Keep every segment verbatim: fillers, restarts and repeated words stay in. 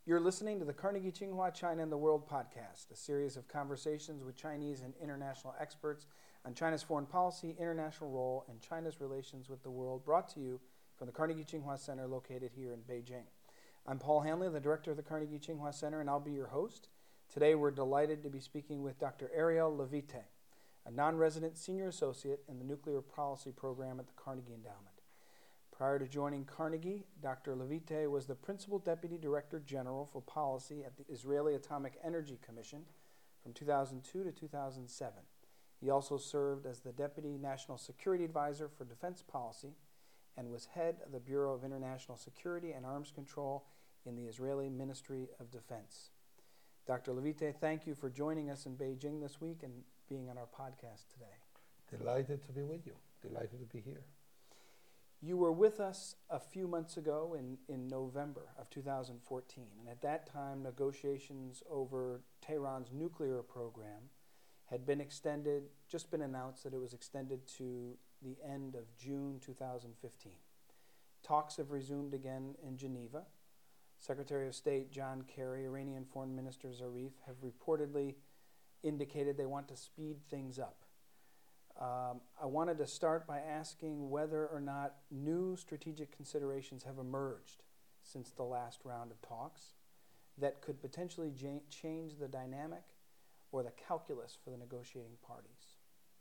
You're listening to the Carnegie Tsinghua China and the World podcast, a series of conversations with Chinese and international experts on China's foreign policy, international role, and China's relations with the world, brought to you from the Carnegie Tsinghua Center located here in Beijing. I'm Paul Hanley, the director of the Carnegie Tsinghua Center, and I'll be your host. Today we're delighted to be speaking with Doctor Ariel Levite, a non-resident senior associate in the nuclear policy program at the Carnegie Endowment. Prior to joining Carnegie, Doctor Levite was the Principal Deputy Director General for Policy at the Israeli Atomic Energy Commission from two thousand two to two thousand seven. He also served as the Deputy National Security Advisor for Defense Policy and was head of the Bureau of International Security and Arms Control in the Israeli Ministry of Defense. Doctor Levite, thank you for joining us in Beijing this week and being on our podcast today. Delighted to be with you. Delighted to be here. You were with us a few months ago in, in November of two thousand fourteen, and at that time negotiations over Tehran's nuclear program had been extended, just been announced that it was extended to the end of June two thousand fifteen. Talks have resumed again in Geneva. Secretary of State John Kerry, Iranian Foreign Minister Zarif have reportedly indicated they want to speed things up. Um, I wanted to start by asking whether or not new strategic considerations have emerged since the last round of talks that could potentially ja- change the dynamic or the calculus for the negotiating parties.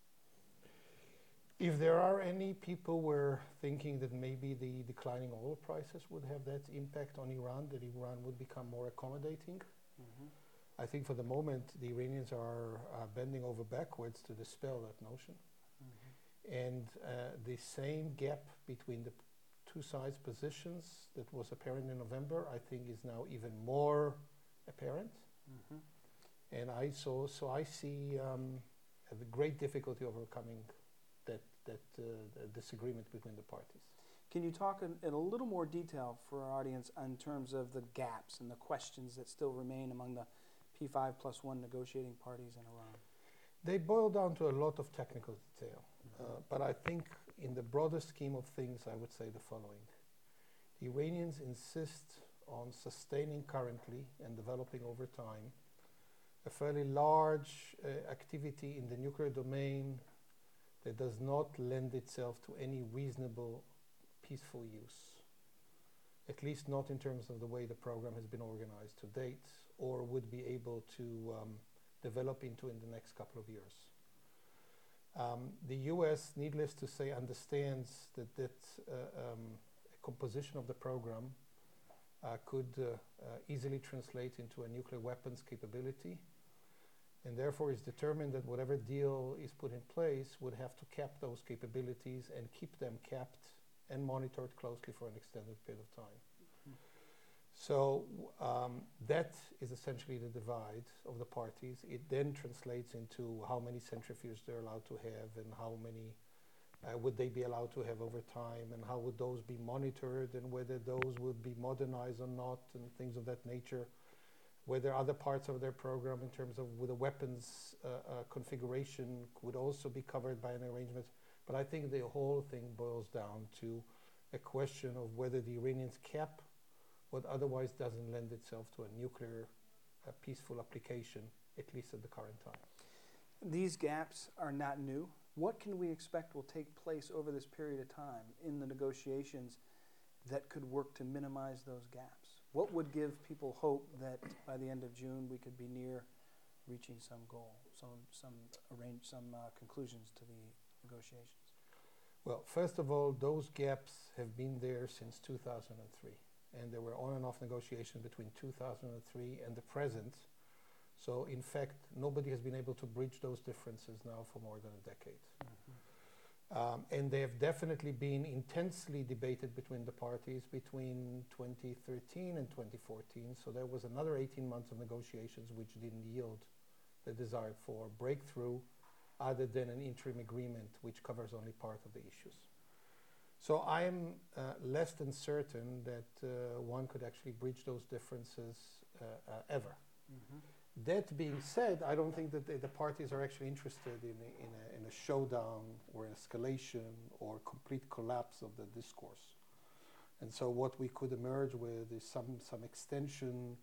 If there are any people who were thinking that maybe the declining oil prices would have that impact on Iran, that Iran would become more accommodating, mm-hmm. I think for the moment the Iranians are uh, bending over backwards to dispel that notion. Mm-hmm. And uh, the same gap between the two sides' positions that was apparent in November, I think is now even more apparent. Mm-hmm. And I so so I see um, a great difficulty overcoming that that uh, the disagreement between the parties. Can you talk in, in a little more detail for our audience in terms of the gaps and the questions that still remain among the P five plus one negotiating parties in Iran? They boil down to a lot of technical detail. Mm-hmm. Uh, but I think in the broader scheme of things, I would say the following. The Iranians insist on sustaining currently and developing over time a fairly large uh, activity in the nuclear domain that does not lend itself to any reasonable, peaceful use. At least not in terms of the way the program has been organized to date, or would be able to um, develop into in the next couple of years. Um, the U S, needless to say, understands that that uh, um, composition of the program uh, could uh, uh, easily translate into a nuclear weapons capability, and therefore is determined that whatever deal is put in place would have to cap those capabilities and keep them capped and monitored closely for an extended period of time. Mm-hmm. So um, that is essentially the divide of the parties. It then translates into how many centrifuges they're allowed to have and how many uh, would they be allowed to have over time, and how would those be monitored, and whether those would be modernized or not, and things of that nature. Whether other parts of their program in terms of with the weapons uh, uh, configuration would also be covered by an arrangement. But I think the whole thing boils down to a question of whether the Iranians cap what otherwise doesn't lend itself to a nuclear uh, peaceful application, at least at the current time. These gaps are not new. What can we expect will take place over this period of time in the negotiations that could work to minimize those gaps? What would give people hope that by the end of June we could be near reaching some goal, some some arrange some uh, conclusions to the negotiations? Well, first of all, those gaps have been there since two thousand three, and there were on and off negotiations between two thousand three and the present. So, in fact, nobody has been able to bridge those differences now for more than a decade. Mm-hmm. Um, and they have definitely been intensely debated between the parties between twenty thirteen and twenty fourteen. So there was another eighteen months of negotiations which didn't yield the desired for breakthrough, other than an interim agreement which covers only part of the issues. So I am uh, less than certain that uh, one could actually bridge those differences uh, uh, ever. Mm-hmm. That being said, I don't think that the, the parties are actually interested in a, in, a, in a showdown or an escalation or complete collapse of the discourse. And so what we could emerge with is some, some extension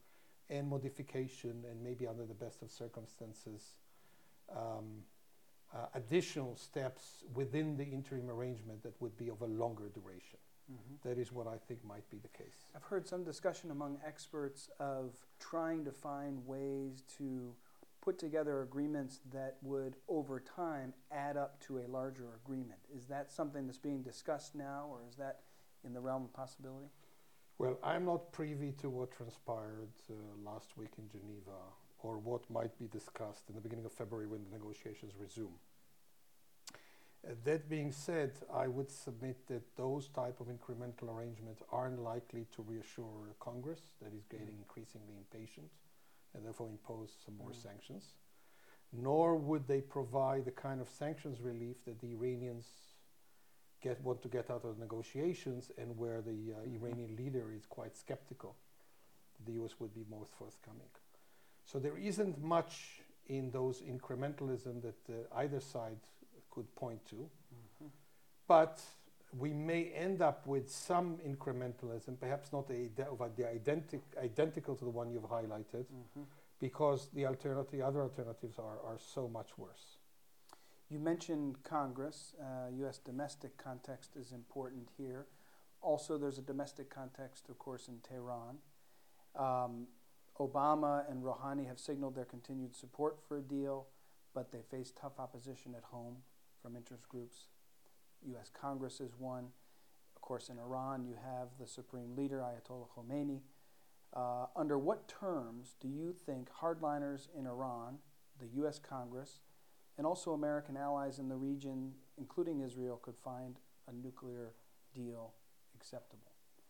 and modification, and maybe under the best of circumstances, um, uh, additional steps within the interim arrangement that would be of a longer duration. Mm-hmm. That is what I think might be the case. I've heard some discussion among experts of trying to find ways to put together agreements that would, over time, add up to a larger agreement. Is that something that's being discussed now, or is that in the realm of possibility? Well, I'm not privy to what transpired uh, last week in Geneva, or what might be discussed in the beginning of February when the negotiations resume. Uh, that being said, I would submit that those type of incremental arrangements aren't likely to reassure Congress that is getting mm. increasingly impatient and therefore impose some more mm. sanctions, nor would they provide the kind of sanctions relief that the Iranians get, want to get out of negotiations, and where the uh, mm-hmm. Iranian leader is quite skeptical that the U S would be most forthcoming. So there isn't much in those incrementalism that uh, either side could point to, mm-hmm. but we may end up with some incrementalism, perhaps not a, of a, the identic, identical to the one you've highlighted, mm-hmm. because the alternative, other alternatives are, are so much worse. You mentioned Congress. Uh, U S domestic context is important here. Also, there's a domestic context, of course, in Tehran. Um, Obama and Rouhani have signaled their continued support for a deal, but they face tough opposition at home from interest groups. U S Congress is one. Of course, in Iran, you have the supreme leader, Ayatollah Khomeini. Uh, under what terms do you think hardliners in Iran, the U S Congress, and also American allies in the region, including Israel, could find a nuclear deal acceptable?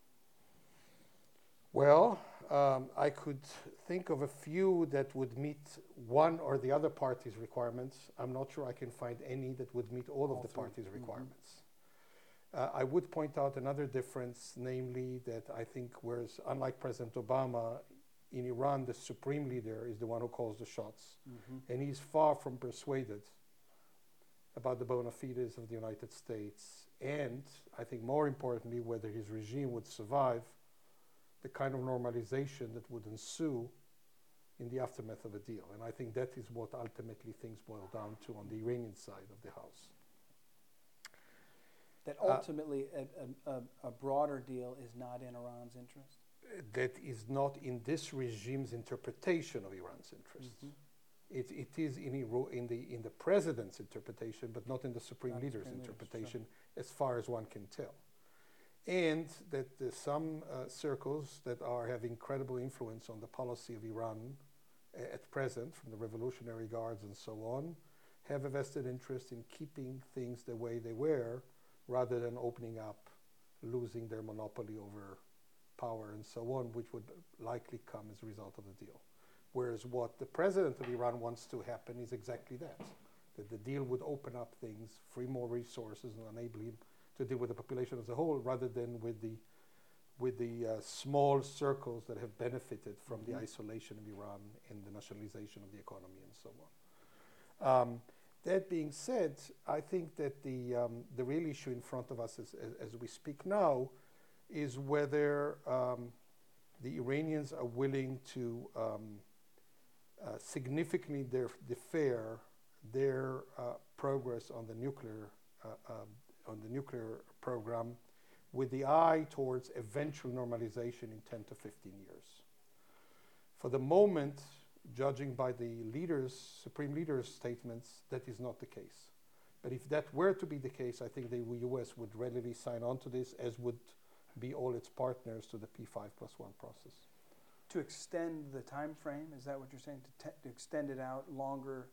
Well, um, I could think of a few that would meet one or the other party's requirements. I'm not sure I can find any that would meet all, all of the three. party's requirements. Mm-hmm. uh, I would point out another difference, namely that I think, whereas unlike President Obama, in Iran, the supreme leader is the one who calls the shots. Mm-hmm. And he's far from persuaded about the bona fides of the United States, and I think more importantly, whether his regime would survive the kind of normalization that would ensue in the aftermath of a deal. And I think that is what ultimately things boil down to on the Iranian side of the house. That ultimately uh, a, a, a broader deal is not in Iran's interest? That is not in this regime's interpretation of Iran's interests. Mm-hmm. It, it is in, Iro- in, the, in the president's interpretation, but not in the supreme not leader's supreme interpretation, leaders, sure. as far as one can tell. And that uh, some uh, circles that are have incredible influence on the policy of Iran uh, at present, from the Revolutionary Guards and so on, have a vested interest in keeping things the way they were, rather than opening up, losing their monopoly over power and so on, which would likely come as a result of the deal. Whereas what the president of Iran wants to happen is exactly that, that the deal would open up things, free more resources, and enable him to deal with the population as a whole, rather than with the with the uh, small circles that have benefited from mm-hmm. the isolation of Iran and the nationalization of the economy and so on. Um, that being said, I think that the um, the real issue in front of us as, as, as we speak now is whether um, the Iranians are willing to um, uh, significantly def- defer their uh, progress on the nuclear uh, um, on the nuclear program, with the eye towards eventual normalization in ten to fifteen years. For the moment, judging by the leaders, supreme leaders' statements, that is not the case. But if that were to be the case, I think the U S would readily sign on to this, as would be all its partners to the P five plus one process. To extend the time frame, is that what you're saying? To, te- to extend it out longer?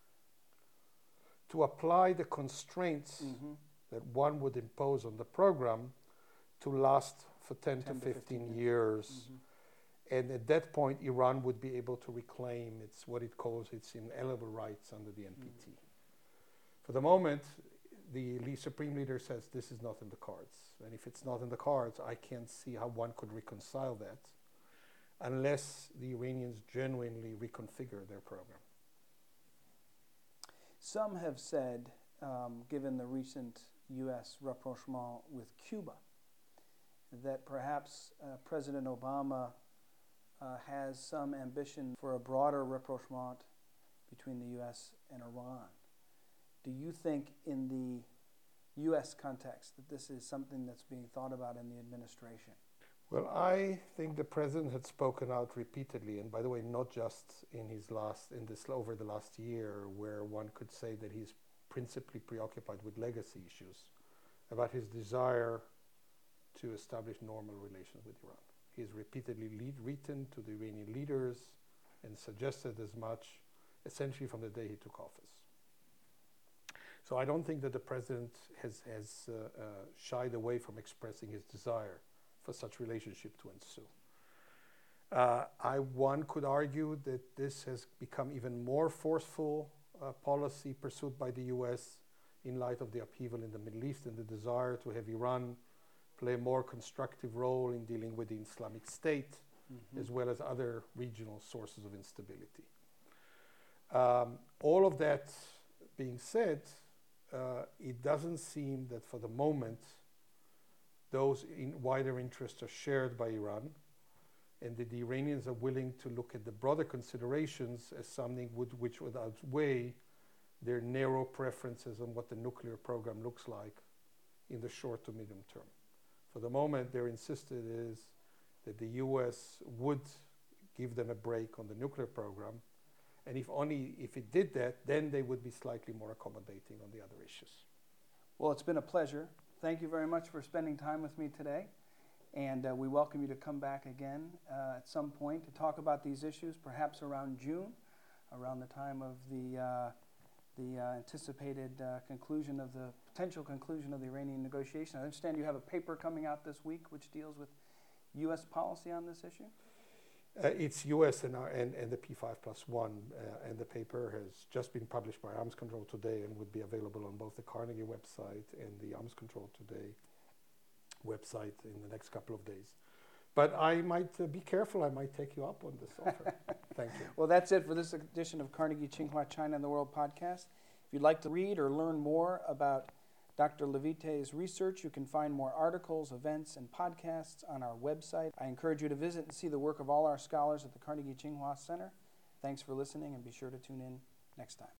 To apply the constraints mm-hmm. that one would impose on the program to last for ten, ten to fifteen, fifteen years. Mm-hmm. And at that point, Iran would be able to reclaim its what it calls its inalienable rights under the N P T. Mm-hmm. For the moment, the supreme leader says this is not in the cards. And if it's not in the cards, I can't see how one could reconcile that unless the Iranians genuinely reconfigure their program. Some have said, um, given the recent U S rapprochement with Cuba, that perhaps uh, President Obama uh, has some ambition for a broader rapprochement between the U S and Iran. Do you think in the U S context that this is something that's being thought about in the administration? Well, I think the president had spoken out repeatedly, and by the way, not just in his last, in this over the last year, where one could say that he's principally preoccupied with legacy issues, about his desire to establish normal relations with Iran. He's repeatedly lead, written to the Iranian leaders and suggested as much, essentially from the day he took office. So I don't think that the president has, has uh, uh, shied away from expressing his desire for such relationship to ensue. Uh, I, one could argue that this has become even more forceful uh, policy pursued by the U S in light of the upheaval in the Middle East and the desire to have Iran play a more constructive role in dealing with the Islamic State, mm-hmm. as well as other regional sources of instability. Um, all of that being said, uh, it doesn't seem that for the moment those in wider interests are shared by Iran, and that the Iranians are willing to look at the broader considerations as something would, which would outweigh their narrow preferences on what the nuclear program looks like in the short to medium term. For the moment, they're insisted is that the U S would give them a break on the nuclear program, and if only if it did that, then they would be slightly more accommodating on the other issues. Well, it's been a pleasure. Thank you very much for spending time with me today, and uh, we welcome you to come back again uh, at some point to talk about these issues, perhaps around June, around the time of the uh, the uh, anticipated uh, conclusion of the potential conclusion of the Iranian negotiation. I understand you have a paper coming out this week which deals with U S policy on this issue? Uh, it's U S and, our, and, and the P five plus one, uh, and the paper has just been published by Arms Control Today and would be available on both the Carnegie website and the Arms Control Today website in the next couple of days. But I might uh, be careful, I might take you up on this offer. Thank you. Well, that's it for this edition of Carnegie Tsinghua China and the World podcast. If you'd like to read or learn more about Doctor Levite's research, you can find more articles, events, and podcasts on our website. I encourage you to visit and see the work of all our scholars at the Carnegie Tsinghua Center. Thanks for listening, and be sure to tune in next time.